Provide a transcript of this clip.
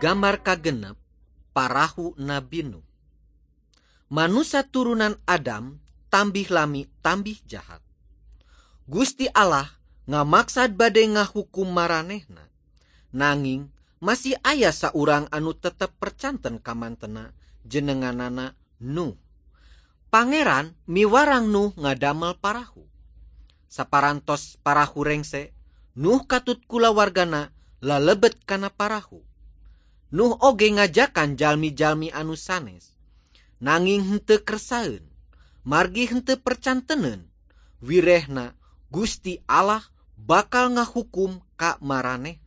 Gambar kagenep parahu Nabi Nuh. Manusia turunan Adam tambih lami tambih jahat. Gusti Allah ngamaksad bade ngahukum maranehna. Nanging masih aya saurang anu tetep percanten kamantena jenenganana Nuh. Pangeran miwarang Nuh ngadamel parahu. Saparantos parahu rengse, Nuh katut kulawargana lalebet kana parahu. Nuh oge ngajakan jalmi-jalmi anu sanes. Nanging henteu kersaeun, margi henteu percanteneun. Wirehna Gusti Allah bakal ngahukum ka maraneh.